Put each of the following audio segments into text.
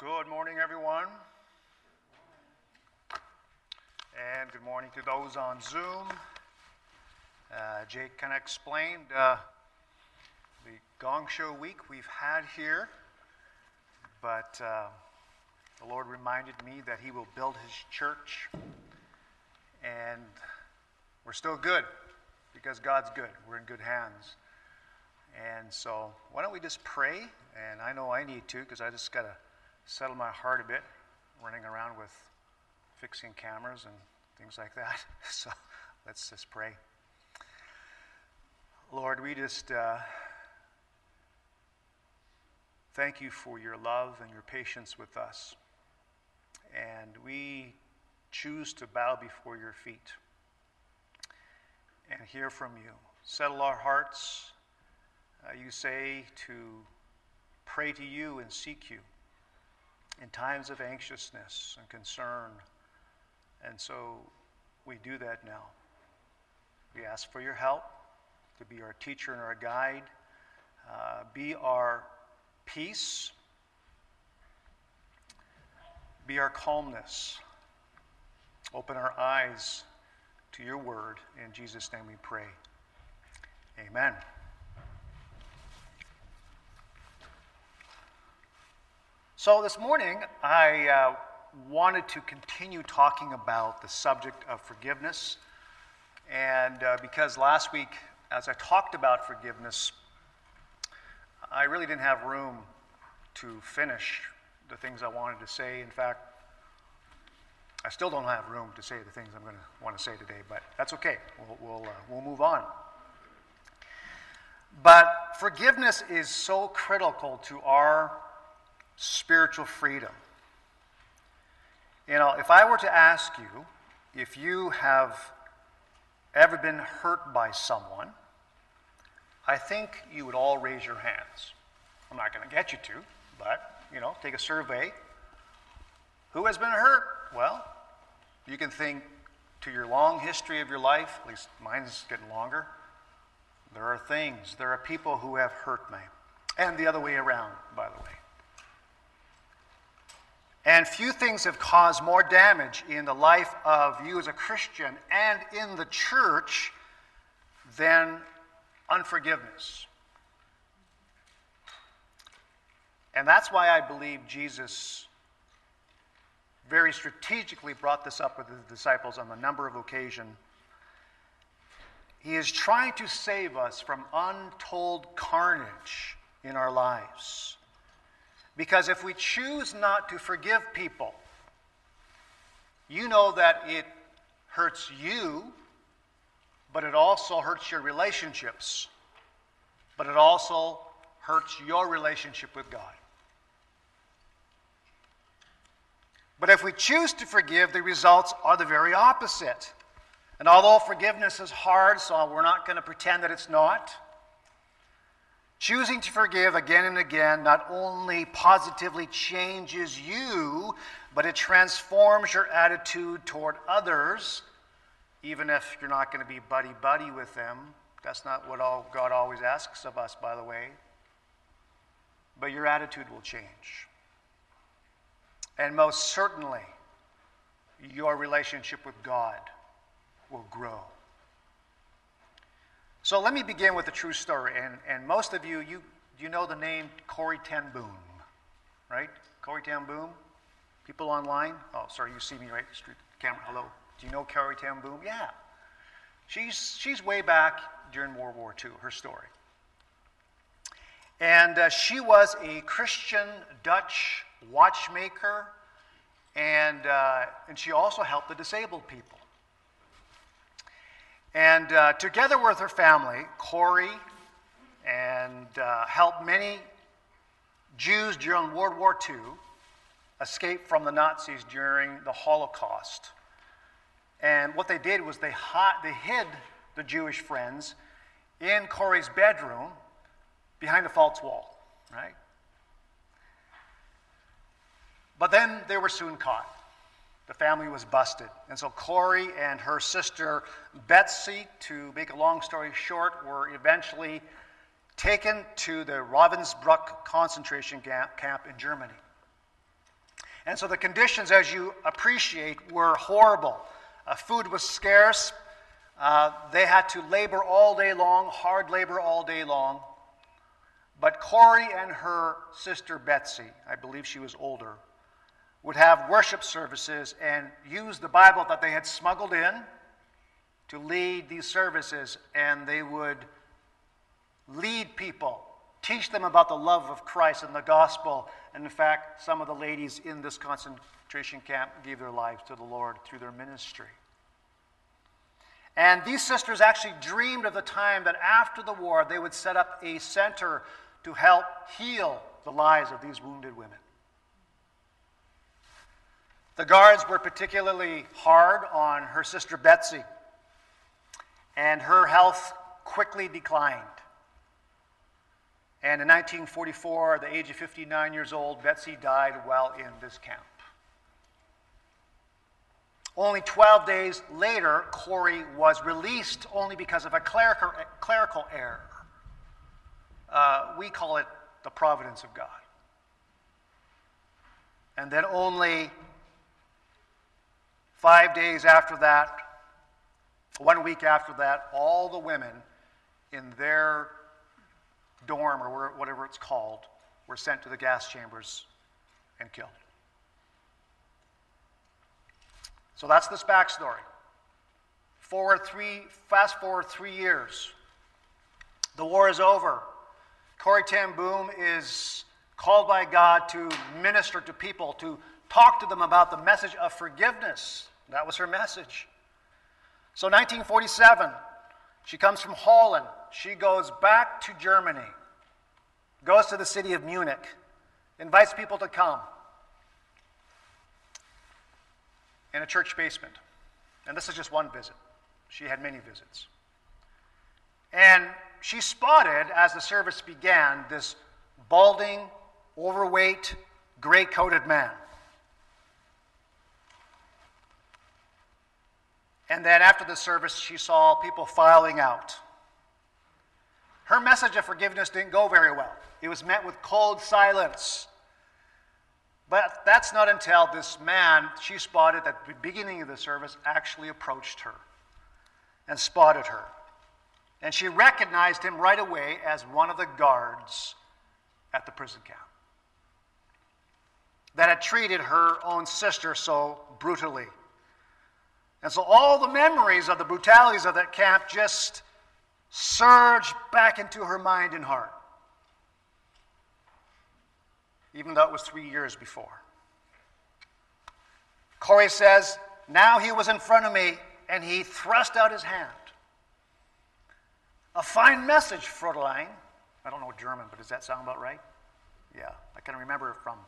Good morning, everyone. And good morning to those on Zoom. Jake kind of explained the Gong Show week we've had here, but the Lord reminded me that He will build His church, and we're still good because God's good. We're in good hands. And so why don't we just pray? And I know I need to because I just got to settle my heart a bit, running around with fixing cameras and things like that. So let's just pray. Lord, we just thank you for your love and your patience with us. And we choose to bow before your feet and hear from you. Settle our hearts. You say to pray to you and seek you in times of anxiousness and concern. And so we do that now. We ask for your help to be our teacher and our guide. Be our peace. Be our calmness. Open our eyes to your word. In Jesus' name we pray. Amen. So this morning, I wanted to continue talking about the subject of forgiveness. And because last week, as I talked about forgiveness, I really didn't have room to finish the things I wanted to say. In fact, I still don't have room to say the things I'm going to want to say today, but that's okay. We'll move on. But forgiveness is so critical to our spiritual freedom. You know, if I were to ask you if you have ever been hurt by someone, I think you would all raise your hands. I'm not going to get you to, but, take a survey. Who has been hurt? Well, you can think to your long history of your life, at least mine's getting longer. There are people who have hurt me. And the other way around, by the way. And few things have caused more damage in the life of you as a Christian and in the church than unforgiveness. And that's why I believe Jesus very strategically brought this up with his disciples on a number of occasions. He is trying to save us from untold carnage in our lives. Because if we choose not to forgive people, you know that it hurts you, but it also hurts your relationships. But it also hurts your relationship with God. But if we choose to forgive, the results are the very opposite. And although forgiveness is hard, so we're not going to pretend that it's not, choosing to forgive again and again not only positively changes you, but it transforms your attitude toward others, even if you're not going to be buddy-buddy with them. That's not what God always asks of us, by the way. But your attitude will change. And most certainly, your relationship with God will grow. So let me begin with a true story. And most of you know the name Corrie ten Boom, right? Corrie ten Boom? People online? Oh, sorry, you see me right? Street camera. Hello. Do you know Corrie ten Boom? Yeah. She's way back during World War II, her story. And she was a Christian Dutch watchmaker, and she also helped the disabled people. And together with her family, Corrie helped many Jews during World War II escape from the Nazis during the Holocaust. And what they did was they hid the Jewish friends in Corrie's bedroom behind a false wall, right? But then they were soon caught. The family was busted. And so Corrie and her sister Betsy, to make a long story short, were eventually taken to the Ravensbrück concentration camp in Germany. And so the conditions, as you appreciate, were horrible. Food was scarce. They had to labor all day long, hard labor all day long. But Corrie and her sister Betsy, I believe she was older, would have worship services and use the Bible that they had smuggled in to lead these services, and they would lead people, teach them about the love of Christ and the gospel. And in fact, some of the ladies in this concentration camp gave their lives to the Lord through their ministry. And these sisters actually dreamed of the time that after the war they would set up a center to help heal the lives of these wounded women. The guards were particularly hard on her sister Betsy, and her health quickly declined. And in 1944, at the age of 59 years old, Betsy died while in this camp. Only 12 days later, Corrie was released only because of a clerical error. We call it the providence of God. And then only 5 days after that, 1 week after that, all the women in their dorm, or whatever it's called, were sent to the gas chambers and killed. So that's this backstory. Fast forward 3 years. The war is over. Corrie ten Boom is called by God to minister to people, to talk to them about the message of forgiveness. That was her message. So 1947, she comes from Holland. She goes back to Germany, goes to the city of Munich, invites people to come in a church basement. And this is just one visit. She had many visits. And she spotted, as the service began, this balding, overweight, gray-coated man. And then after the service, she saw people filing out. Her message of forgiveness didn't go very well. It was met with cold silence. But that's not until this man she spotted at the beginning of the service actually approached her and spotted her. And she recognized him right away as one of the guards at the prison camp that had treated her own sister so brutally. And so all the memories of the brutalities of that camp just surged back into her mind and heart, even though it was 3 years before. Corrie says, now he was in front of me, and he thrust out his hand. A fine message, Fräulein. I don't know German, but does that sound about right? Yeah, I can remember it from...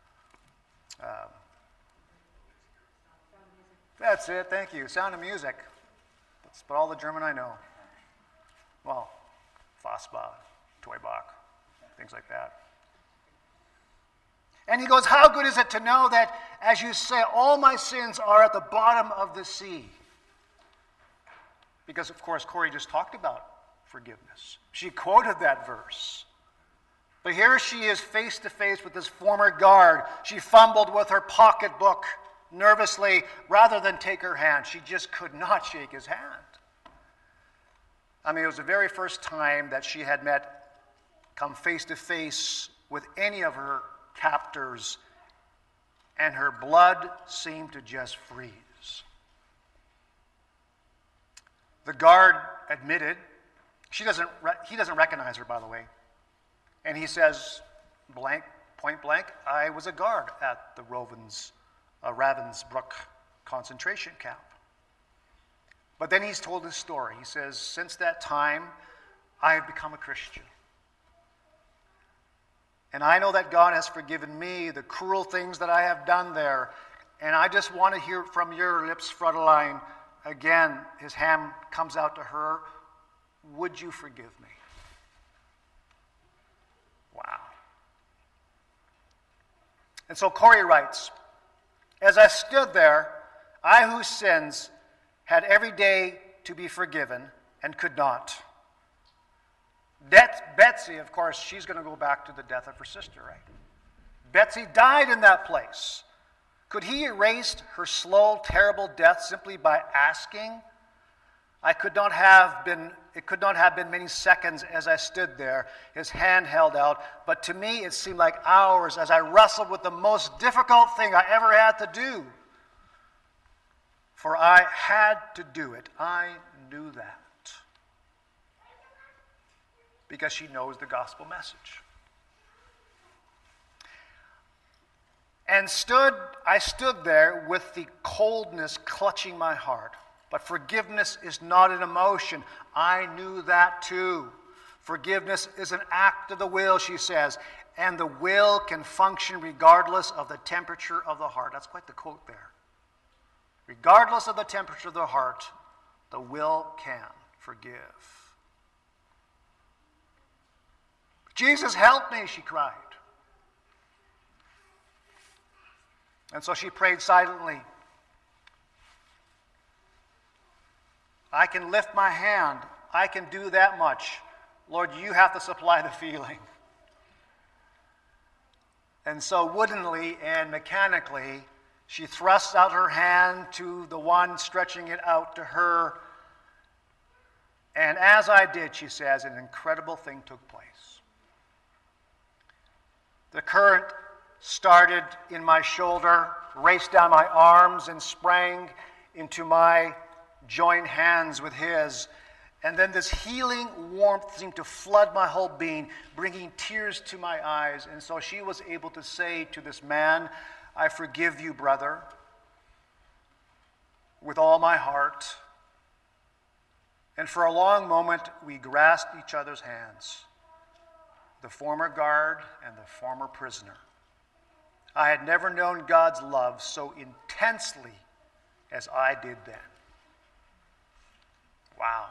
That's it, thank you. Sound of Music. That's about all the German I know. Well, Fassbach, Toybach, things like that. And he goes, how good is it to know that, as you say, all my sins are at the bottom of the sea? Because, of course, Corrie just talked about forgiveness. She quoted that verse. But here she is face to face with this former guard. She fumbled with her pocketbook nervously. Rather than take her hand, she just could not shake his hand. I mean, it was the very first time that she had come face to face with any of her captors, and her blood seemed to just freeze. The guard admitted, he doesn't recognize her, by the way, and he says, point blank, I was a guard at the Ravensbrück concentration camp. But then he's told his story. He says, since that time, I have become a Christian. And I know that God has forgiven me the cruel things that I have done there. And I just want to hear from your lips, Fräulein. Again, his hand comes out to her. Would you forgive me? Wow. And so Corrie writes, as I stood there, I whose sins had every day to be forgiven and could not. Betsy, of course, she's going to go back to the death of her sister, right? Betsy died in that place. Could he erase her slow, terrible death simply by asking? It could not have been many seconds as I stood there, his hand held out, but to me it seemed like hours as I wrestled with the most difficult thing I ever had to do. For I had to do it. I knew that. Because she knows the gospel message. And I stood there with the coldness clutching my heart. But forgiveness is not an emotion. I knew that too. Forgiveness is an act of the will, she says, and the will can function regardless of the temperature of the heart. That's quite the quote there. Regardless of the temperature of the heart, the will can forgive. Jesus, help me, she cried. And so she prayed silently. I can lift my hand. I can do that much. Lord, you have to supply the feeling. And so woodenly and mechanically, she thrusts out her hand to the one stretching it out to her. And as I did, she says, an incredible thing took place. The current started in my shoulder, raced down my arms, and sprang into my joined hands with his. And then this healing warmth seemed to flood my whole being, bringing tears to my eyes. And so she was able to say to this man, I forgive you, brother, with all my heart. And for a long moment, we grasped each other's hands, the former guard and the former prisoner. I had never known God's love so intensely as I did then. Wow.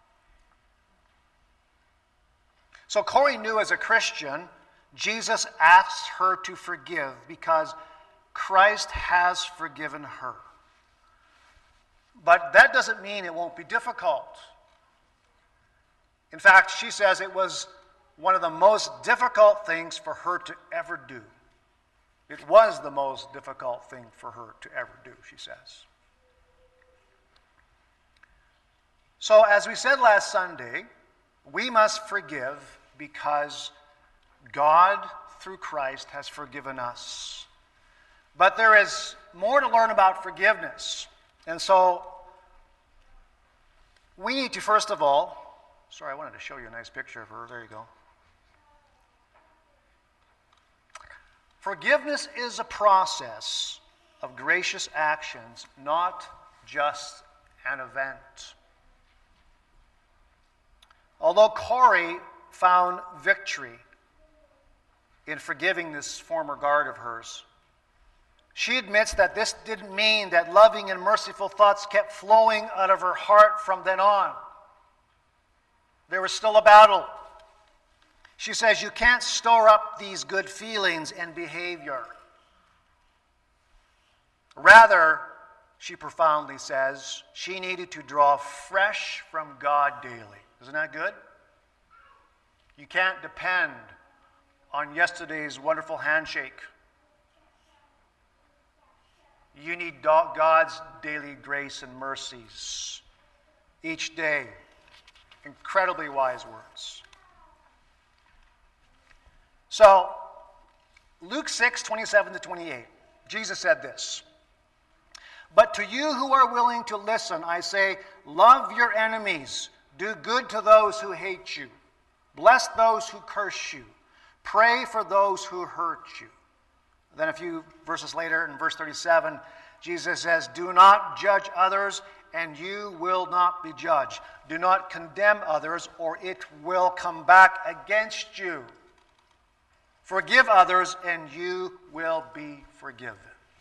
So Corrie knew as a Christian, Jesus asks her to forgive because Christ has forgiven her. But that doesn't mean it won't be difficult. In fact, she says it was one of the most difficult things for her to ever do. It was the most difficult thing for her to ever do, she says. So, as we said last Sunday, we must forgive because God, through Christ, has forgiven us. But there is more to learn about forgiveness. And so, we need to, first of all, I wanted to show you a nice picture of her. There you go. Forgiveness is a process of gracious actions, not just an event. Although Corrie found victory in forgiving this former guard of hers, she admits that this didn't mean that loving and merciful thoughts kept flowing out of her heart from then on. There was still a battle. She says you can't store up these good feelings and behavior. Rather, she profoundly says, she needed to draw fresh from God daily. Isn't that good? You can't depend on yesterday's wonderful handshake. You need God's daily grace and mercies each day. Incredibly wise words. So, Luke 6:27-28, Jesus said this, "But to you who are willing to listen, I say, love your enemies, do good to those who hate you, bless those who curse you, pray for those who hurt you." Then a few verses later, in verse 37, Jesus says, "Do not judge others, and you will not be judged. Do not condemn others, or it will come back against you. Forgive others, and you will be forgiven."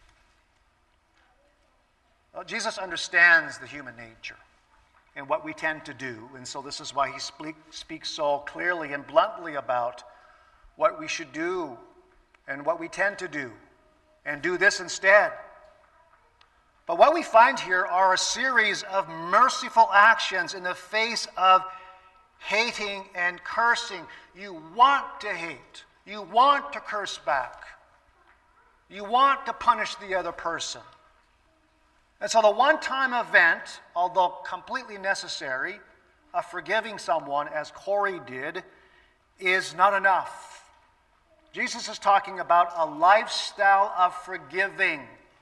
Well, Jesus understands the human nature and what we tend to do, and so this is why he speaks so clearly and bluntly about what we should do and what we tend to do, and do this instead. But what we find here are a series of merciful actions in the face of hating and cursing. You want to hate. You want to curse back. You want to punish the other person. And so the one-time event, although completely necessary, of forgiving someone, as Corey did, is not enough. Jesus is talking about a lifestyle of forgiving.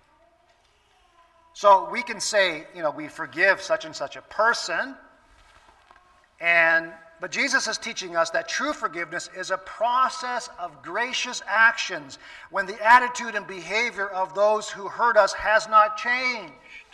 So we can say, we forgive such and such a person, but Jesus is teaching us that true forgiveness is a process of gracious actions when the attitude and behavior of those who hurt us has not changed.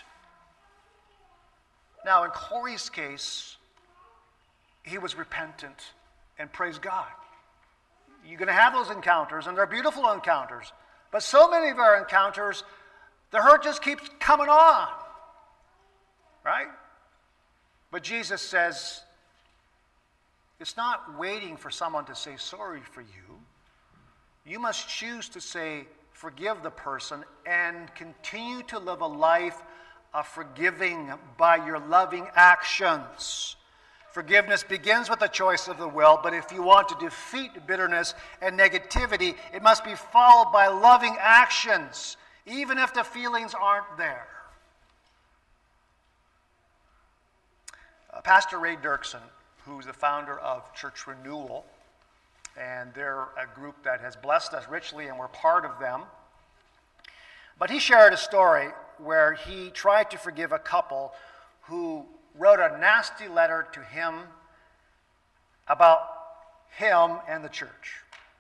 Now, in Corey's case, he was repentant, and praise God. You're going to have those encounters, and they're beautiful encounters. But so many of our encounters, the hurt just keeps coming on, right? But Jesus says, it's not waiting for someone to say sorry for you. You must choose to say, forgive the person, and continue to live a life of forgiving by your loving actions. Forgiveness begins with the choice of the will, but if you want to defeat bitterness and negativity, it must be followed by loving actions, even if the feelings aren't there. Pastor Ray Dirksen, who's the founder of Church Renewal, and they're a group that has blessed us richly, and we're part of them. But he shared a story where he tried to forgive a couple who wrote a nasty letter to him about him and the church.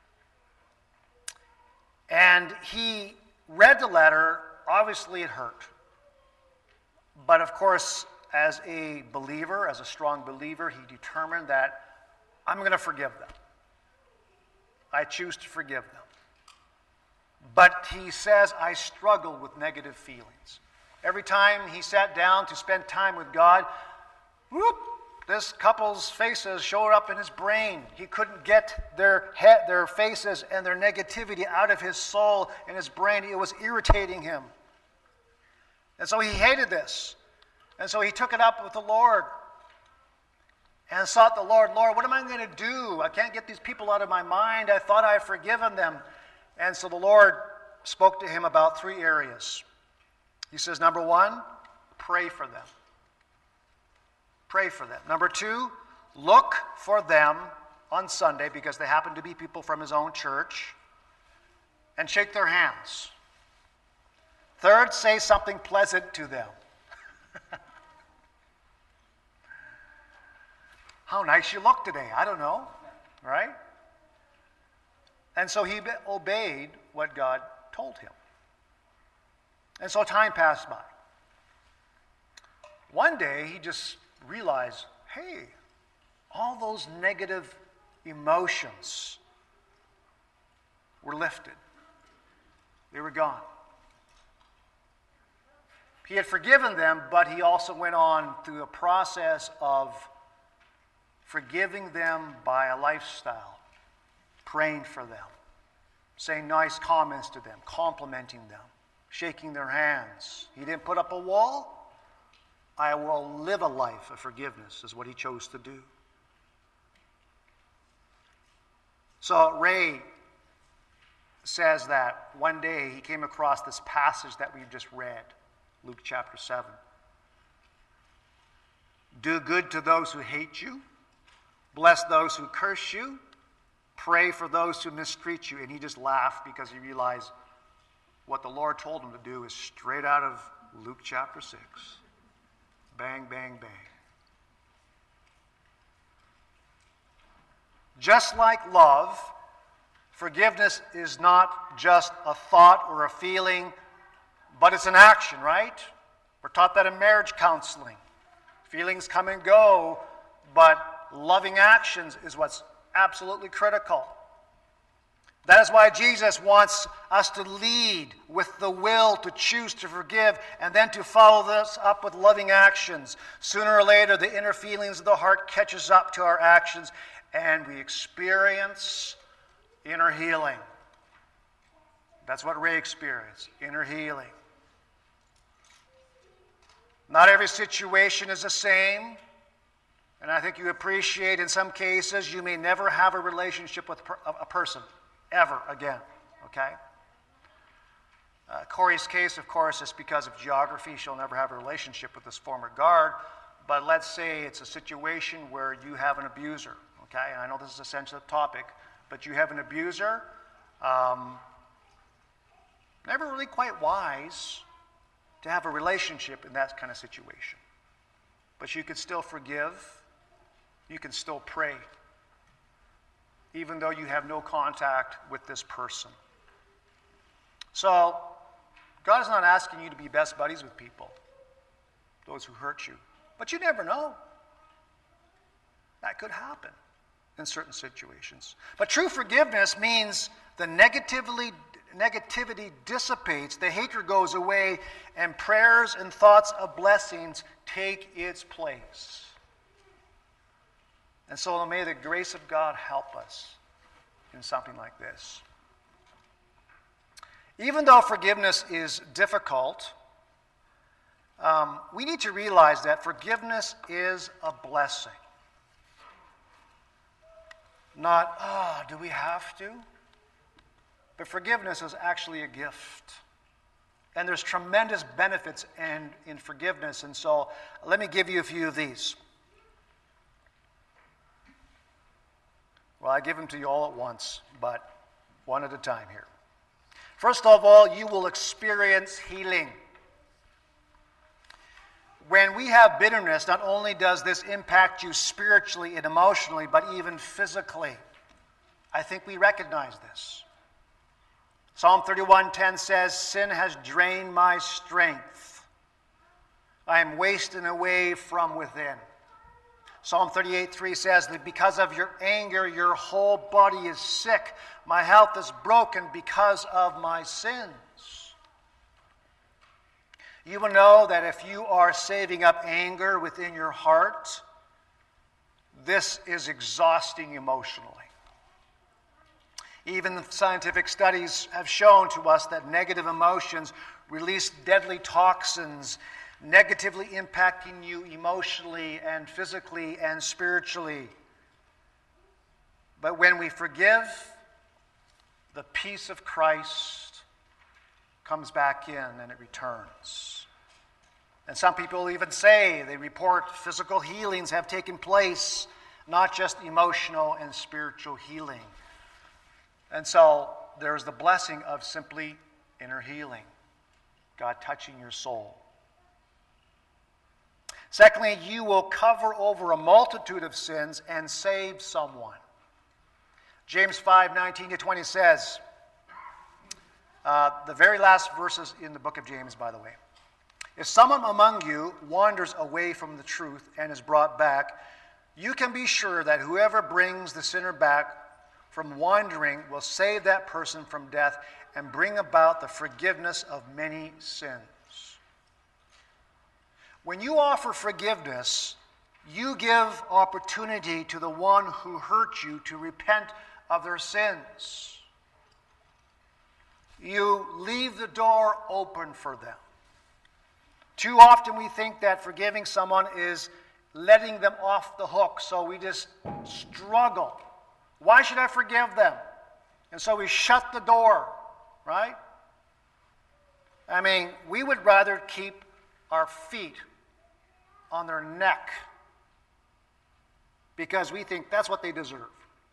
And he read the letter. Obviously it hurt. But of course, as a believer, as a strong believer, he determined that I'm going to forgive them. I choose to forgive them. But he says, I struggle with negative feelings. Every time he sat down to spend time with God, this couple's faces showed up in his brain. He couldn't get their faces and their negativity out of his soul and his brain. It was irritating him. And so he hated this. And so he took it up with the Lord and sought the Lord. Lord, what am I going to do? I can't get these people out of my mind. I thought I had forgiven them. And so the Lord spoke to him about 3 areas. He says, number 1, pray for them. Pray for them. Number 2, look for them on Sunday, because they happen to be people from his own church, and shake their hands. 3rd, say something pleasant to them. How nice you look today. I don't know, right? And so he obeyed what God told him. And so time passed by. One day he just realized, hey, all those negative emotions were lifted. They were gone. He had forgiven them, but he also went on through a process of forgiving them by a lifestyle, praying for them, saying nice comments to them, complimenting them, shaking their hands. He didn't put up a wall. I will live a life of forgiveness, is what he chose to do. So Ray says that one day he came across this passage that we've just read, Luke chapter 7. Do good to those who hate you. Bless those who curse you. Pray for those who mistreat you. And he just laughed because he realized what the Lord told him to do is straight out of Luke chapter 6. Bang, bang, bang. Just like love, forgiveness is not just a thought or a feeling, but it's an action, right? We're taught that in marriage counseling. Feelings come and go, but loving actions is what's absolutely critical. That is why Jesus wants us to lead with the will to choose to forgive and then to follow this up with loving actions. Sooner or later, the inner feelings of the heart catches up to our actions and we experience inner healing. That's what Ray experienced, inner healing. Not every situation is the same. And I think you appreciate in some cases you may never have a relationship with a person ever again, okay? Corey's case, of course, is because of geography. She'll never have a relationship with this former guard. But let's say it's a situation where you have an abuser, okay? And I know this is a sensitive topic, but you have an abuser. Never really quite wise to have a relationship in that kind of situation. But you can still forgive. You can still pray, even though you have no contact with this person. So, God is not asking you to be best buddies with people, those who hurt you. But you never know. That could happen in certain situations. But true forgiveness means the negativity dissipates, the hatred goes away, and prayers and thoughts of blessings take its place. And so may the grace of God help us in something like this. Even though forgiveness is difficult, we need to realize that forgiveness is a blessing. Not, do we have to? But forgiveness is actually a gift. And there's tremendous benefits in forgiveness. And so let me give you a few of these. Well, I give them to you all at once, but one at a time here. First of all, you will experience healing. When we have bitterness, not only does this impact you spiritually and emotionally, but even physically. I think we recognize this. Psalm 31:10 says, "Sin has drained my strength. I am wasting away from within." Psalm 38:3 says that because of your anger, your whole body is sick. My health is broken because of my sins. You will know that if you are saving up anger within your heart, this is exhausting emotionally. Even scientific studies have shown to us that negative emotions release deadly toxins, negatively impacting you emotionally and physically and spiritually. But when we forgive, the peace of Christ comes back in and it returns. And some people even say, they report physical healings have taken place, not just emotional and spiritual healing. And so there's the blessing of simply inner healing, God touching your soul. Secondly, you will cover over a multitude of sins and save someone. James 5:19-20 says, the very last verses in the book of James, by the way. If someone among you wanders away from the truth and is brought back, you can be sure that whoever brings the sinner back from wandering will save that person from death and bring about the forgiveness of many sins. When you offer forgiveness, you give opportunity to the one who hurt you to repent of their sins. You leave the door open for them. Too often we think that forgiving someone is letting them off the hook, so we just struggle. Why should I forgive them? And so we shut the door, right? I mean, we would rather keep our feet on their neck because we think that's what they deserve.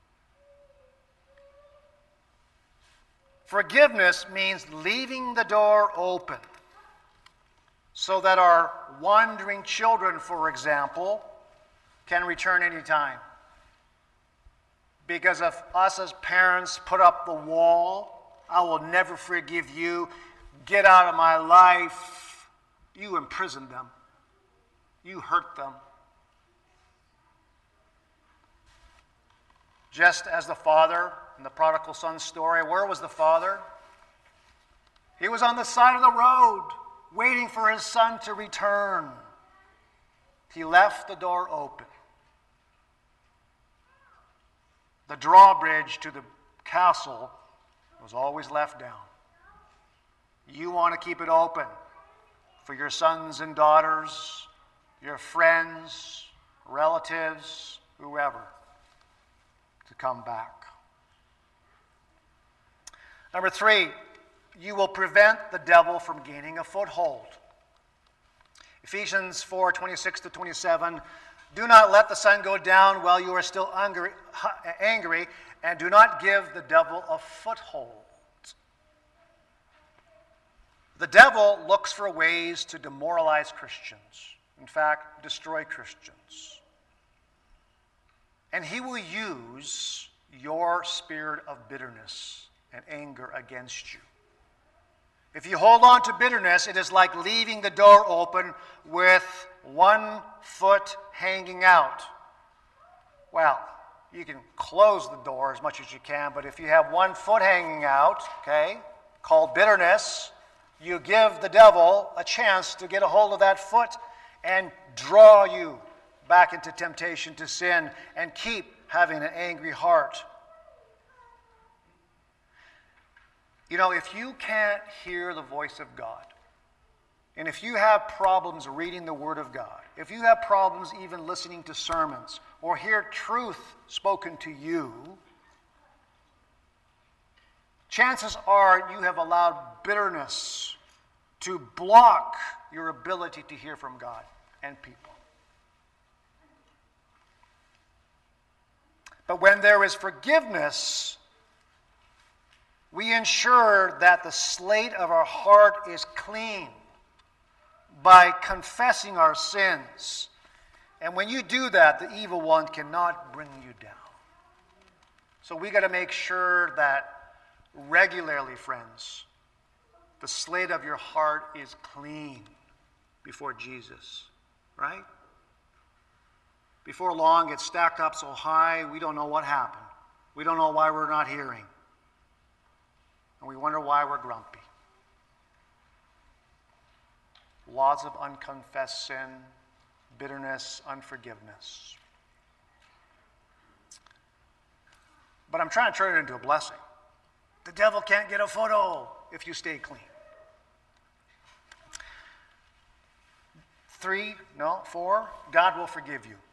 Forgiveness means leaving the door open so that our wandering children, for example, can return anytime. Because if us as parents put up the wall, I will never forgive you, get out of my life, you imprisoned them. You hurt them. Just as the father in the prodigal son story, where was the father? He was on the side of the road, waiting for his son to return. He left the door open. The drawbridge to the castle was always left down. You want to keep it open for your sons and daughters, your friends, relatives, whoever, to come back. Number 3, you will prevent the devil from gaining a foothold. Ephesians 4:26-27, do not let the sun go down while you are still angry, and do not give the devil a foothold. The devil looks for ways to demoralize Christians. In fact, destroy Christians. And he will use your spirit of bitterness and anger against you. If you hold on to bitterness, it is like leaving the door open with one foot hanging out. Well, you can close the door as much as you can, but if you have one foot hanging out, okay, called bitterness, you give the devil a chance to get a hold of that foot and draw you back into temptation to sin and keep having an angry heart. You know, if you can't hear the voice of God, and if you have problems reading the Word of God, if you have problems even listening to sermons or hear truth spoken to you, chances are you have allowed bitterness to block your ability to hear from God and people. But when there is forgiveness, we ensure that the slate of our heart is clean by confessing our sins. And when you do that, the evil one cannot bring you down. So we got to make sure that regularly, friends, the slate of your heart is clean before Jesus, right? Before long, it's stacked up so high, we don't know what happened. We don't know why we're not hearing. And we wonder why we're grumpy. Lots of unconfessed sin, bitterness, unforgiveness. But I'm trying to turn it into a blessing. The devil can't get a photo if you stay clean. 4, God will forgive you.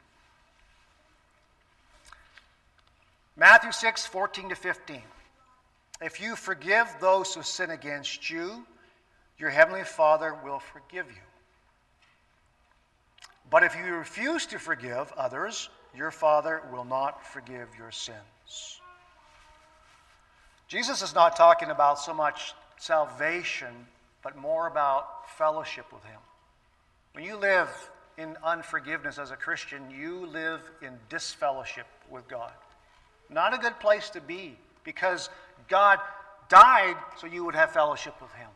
Matthew 6:14-15. If you forgive those who sin against you, your heavenly Father will forgive you. But if you refuse to forgive others, your Father will not forgive your sins. Jesus is not talking about so much salvation, but more about fellowship with Him. When you live in unforgiveness as a Christian, you live in disfellowship with God. Not a good place to be, because God died so you would have fellowship with Him.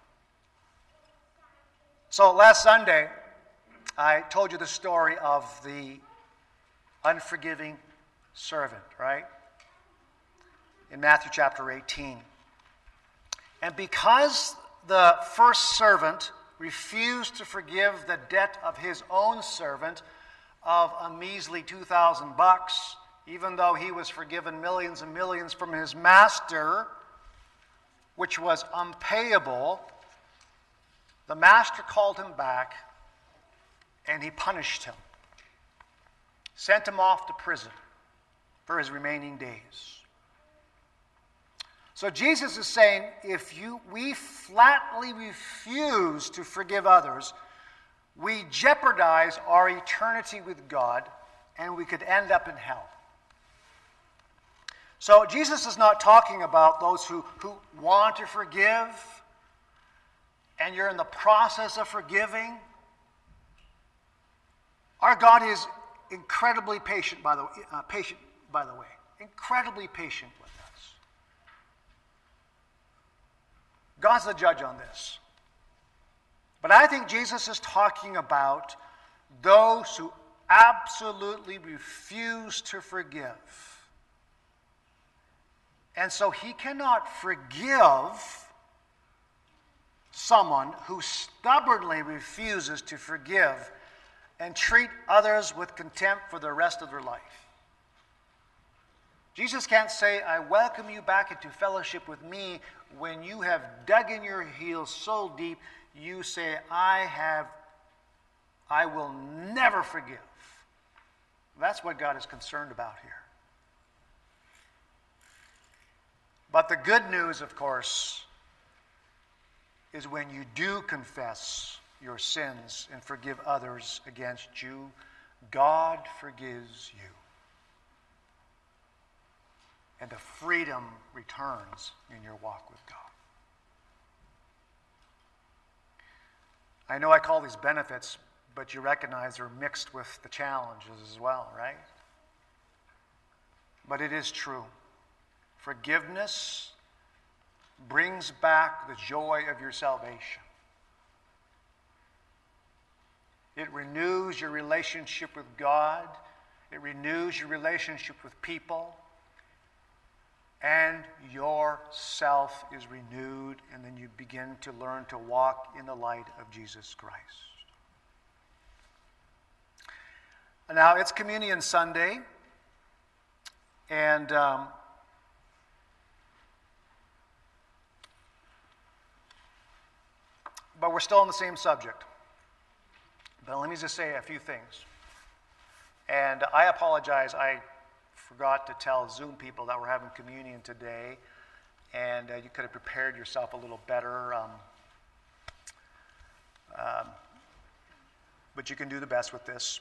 So last Sunday, I told you the story of the unforgiving servant, right? In Matthew chapter 18. And because the first servant refused to forgive the debt of his own servant of a measly $2,000, even though he was forgiven millions and millions from his master, which was unpayable, the master called him back and he punished him, sent him off to prison for his remaining days. So Jesus is saying, if we flatly refuse to forgive others, we jeopardize our eternity with God, and we could end up in hell. So Jesus is not talking about those who want to forgive, and you're in the process of forgiving. Our God is incredibly patient, by the way. Incredibly patient with us. God's the judge on this. But I think Jesus is talking about those who absolutely refuse to forgive. And so He cannot forgive someone who stubbornly refuses to forgive and treat others with contempt for the rest of their life. Jesus can't say, I welcome you back into fellowship with me, when you have dug in your heels so deep, you say, I will never forgive. That's what God is concerned about here. But the good news, of course, is when you do confess your sins and forgive others against you. God forgives you. And the freedom returns in your walk with God. I know I call these benefits, but you recognize they're mixed with the challenges as well, right? But it is true. Forgiveness brings back the joy of your salvation. It renews your relationship with God. It renews your relationship with people. And yourself is renewed, and then you begin to learn to walk in the light of Jesus Christ. Now, it's Communion Sunday, and but we're still on the same subject. But let me just say a few things. And I apologize, I forgot to tell Zoom people that we're having communion today, and you could have prepared yourself a little better. But you can do the best with this.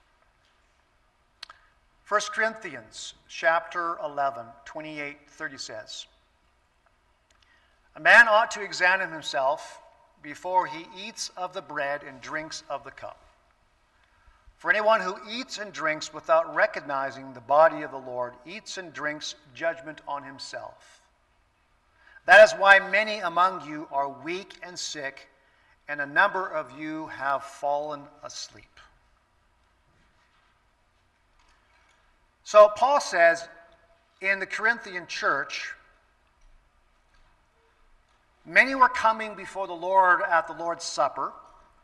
1 Corinthians chapter 11, 28-30 says, "A man ought to examine himself before he eats of the bread and drinks of the cup. For anyone who eats and drinks without recognizing the body of the Lord eats and drinks judgment on himself. That is why many among you are weak and sick, and a number of you have fallen asleep." So Paul says in the Corinthian church, many were coming before the Lord at the Lord's Supper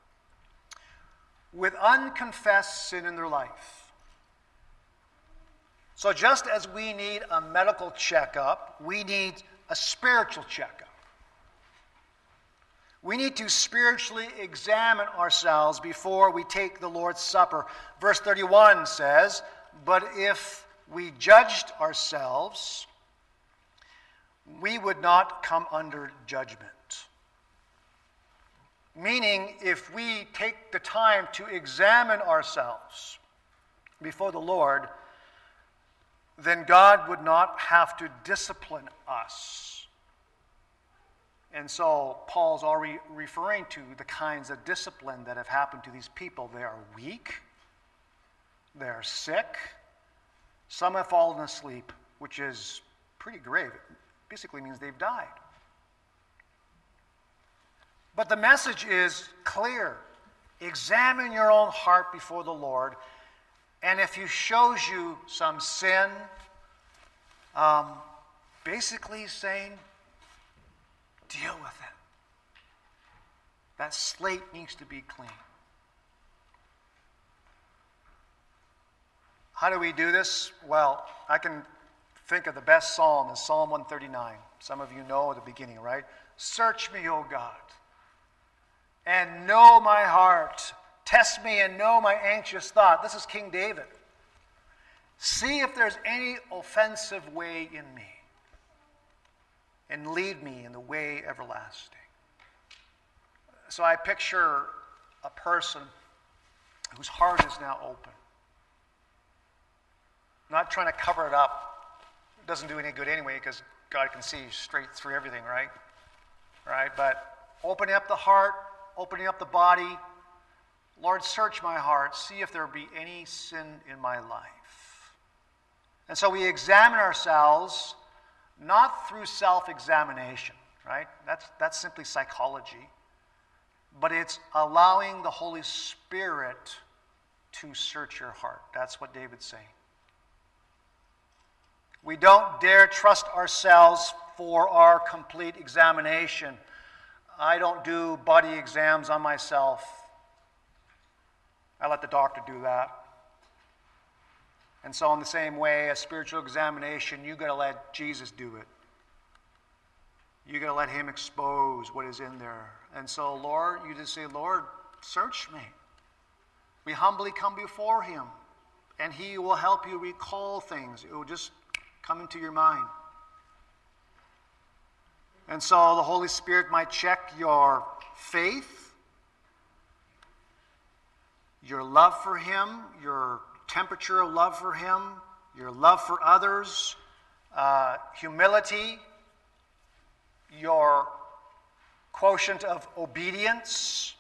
with unconfessed sin in their life. So just as we need a medical checkup, we need a spiritual checkup. We need to spiritually examine ourselves before we take the Lord's Supper. Verse 31 says, "But if we judged ourselves, we would not come under judgment." Meaning, if we take the time to examine ourselves before the Lord, then God would not have to discipline us. And so Paul's already referring to the kinds of discipline that have happened to these people. They are weak, they are sick, some have fallen asleep, which is pretty grave. It basically means they've died. But the message is clear. Examine your own heart before the Lord, and if he shows you some sin, basically he's saying, deal with it. That slate needs to be clean. How do we do this? Well, I can think of the best psalm is Psalm 139. Some of you know at the beginning, right? "Search me, O God, and know my heart. Test me and know my anxious thought." This is King David. "See if there's any offensive way in me, and lead me in the way everlasting." So I picture a person whose heart is now open. Not trying to cover it up. It doesn't do any good anyway, because God can see straight through everything, right? Right? But opening up the heart, opening up the body. "Lord, search my heart. See if there be any sin in my life." And so we examine ourselves not through self-examination, right? That's simply psychology. But it's allowing the Holy Spirit to search your heart. That's what David's saying. We don't dare trust ourselves for our complete examination. I don't do body exams on myself. I let the doctor do that. And so in the same way, a spiritual examination, you got to let Jesus do it. You got to let him expose what is in there. And so, Lord, you just say, "Lord, search me." We humbly come before him, and he will help you recall things. It will just come into your mind. And so the Holy Spirit might check your faith, your love for Him, your temperature of love for Him, your love for others, humility, your quotient of obedience,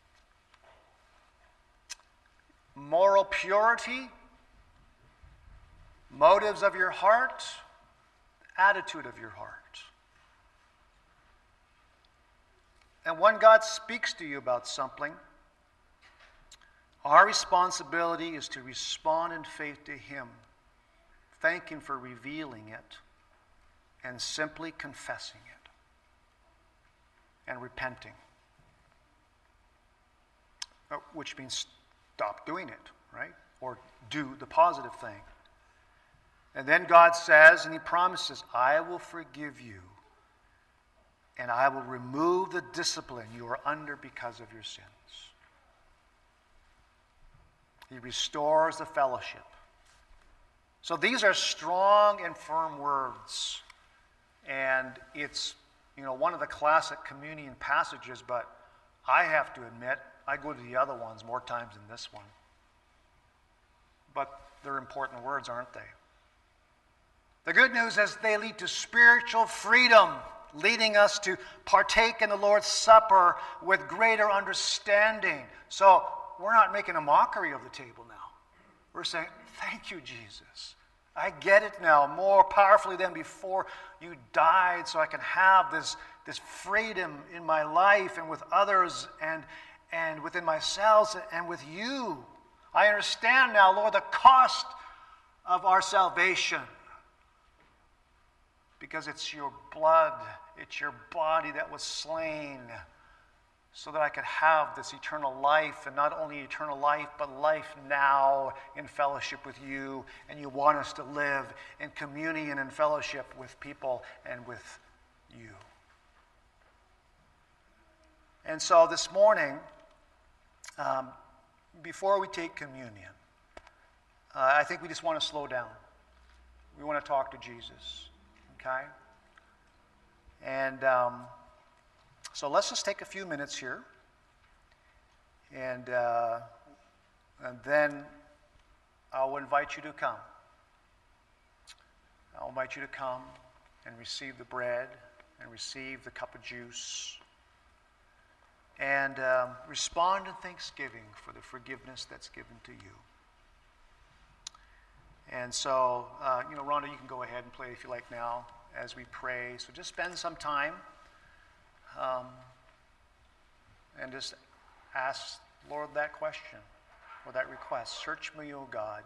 moral purity, motives of your heart, attitude of your heart. And when God speaks to you about something, our responsibility is to respond in faith to Him, thank Him for revealing it, and simply confessing it and repenting. Which means stop doing it, right? Or do the positive thing. And then God says, and He promises, I will forgive you, and I will remove the discipline you are under because of your sins. He restores the fellowship. So these are strong and firm words. And it's, one of the classic communion passages, but I have to admit, I go to the other ones more times than this one. But they're important words, aren't they? The good news is they lead to spiritual freedom, leading us to partake in the Lord's Supper with greater understanding. So we're not making a mockery of the table now. We're saying, thank you, Jesus. I get it now more powerfully than before you died, so I can have this freedom in my life and with others and within myself and with you. I understand now, Lord, the cost of our salvation. Because it's your blood, it's your body that was slain so that I could have this eternal life, and not only eternal life, but life now in fellowship with you. And you want us to live in communion and fellowship with people and with you. And so this morning, before we take communion, I think we just want to slow down. We want to talk to Jesus. Okay? And so let's just take a few minutes here. And then I'll invite you to come. I'll invite you to come and receive the bread and receive the cup of juice. And respond in thanksgiving for the forgiveness that's given to you. And so, Rhonda, you can go ahead and play if you like now as we pray. So just spend some time and just ask Lord that question or that request. Search me, O God.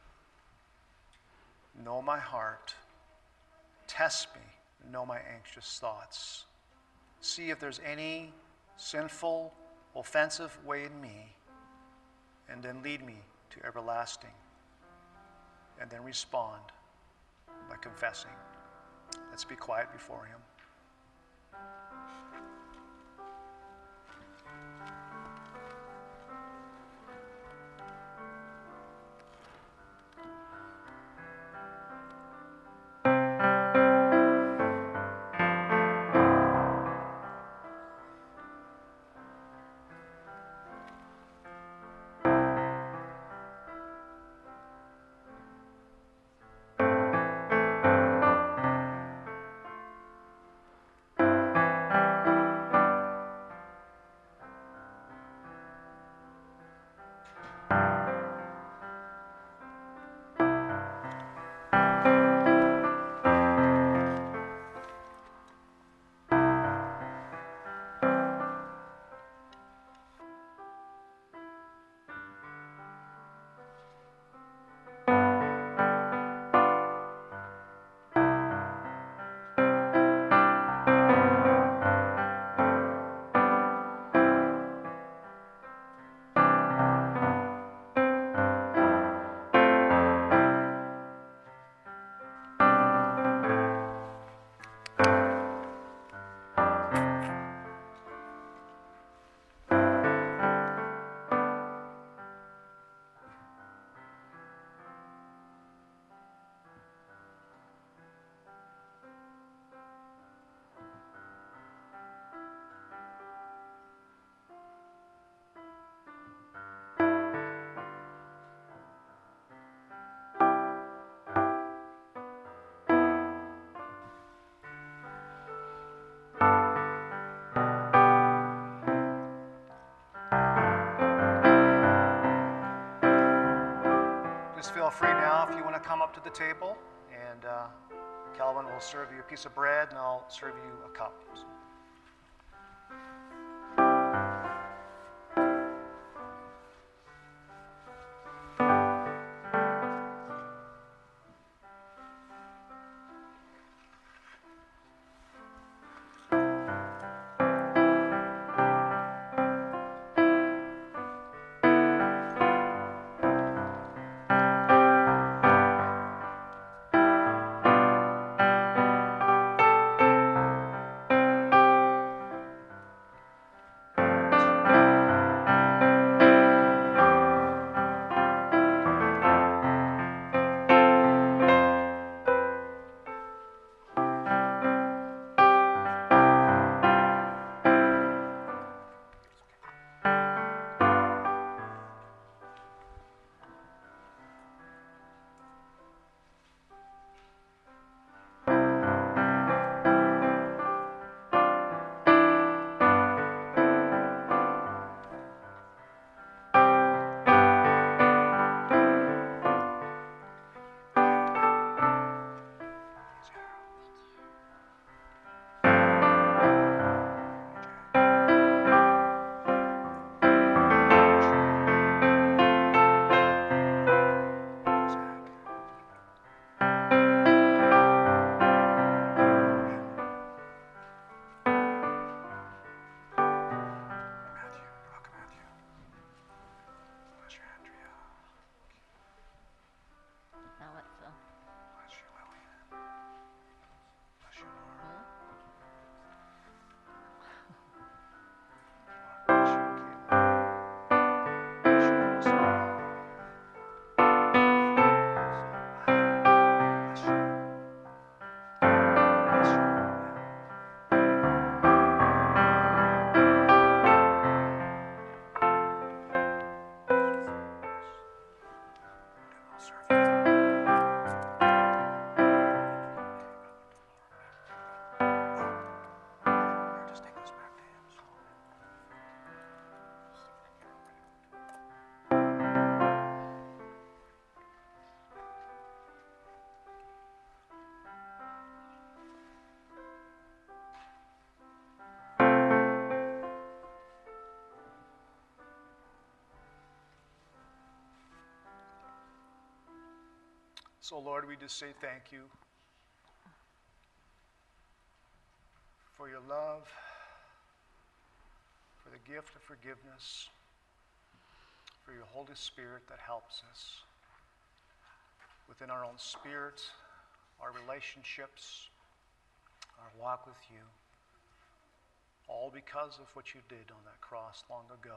Know my heart. Test me. Know my anxious thoughts. See if there's any sinful, offensive way in me, and then lead me to everlasting. And then respond by confessing. Let's be quiet before Him. come up to the table, and Calvin will serve you a piece of bread, and I'll serve you a cup. So. So, Lord, we just say thank you for your love, for the gift of forgiveness, for your Holy Spirit that helps us within our own spirit, our relationships, our walk with you, all because of what you did on that cross long ago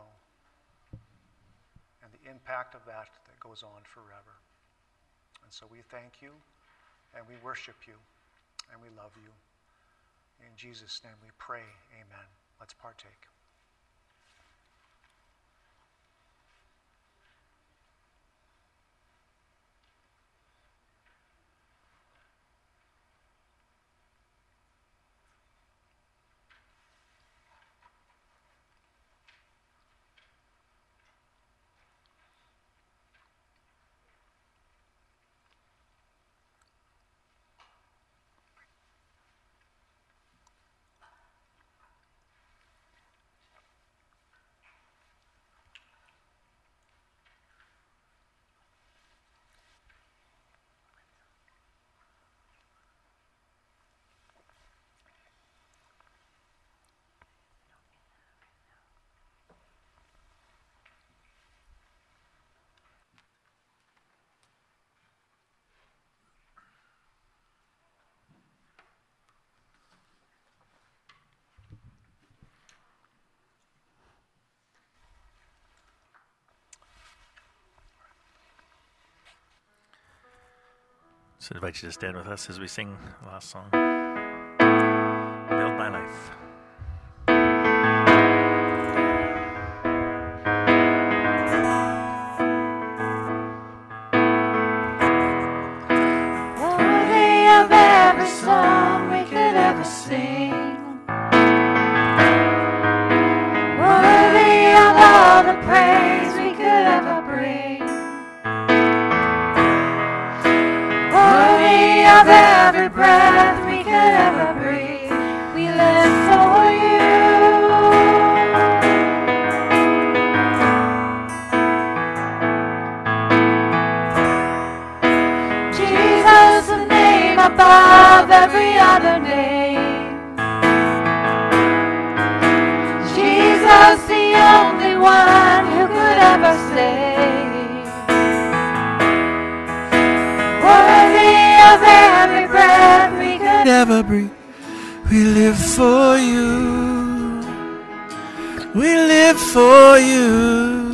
and the impact of that goes on forever. And so we thank you, and we worship you, and we love you. In Jesus' name we pray, amen. Let's partake. So I invite you to stand with us as we sing the last song, Build My Life. Worthy of every song we could ever sing, worthy of all the praise we could ever bring. We live for you.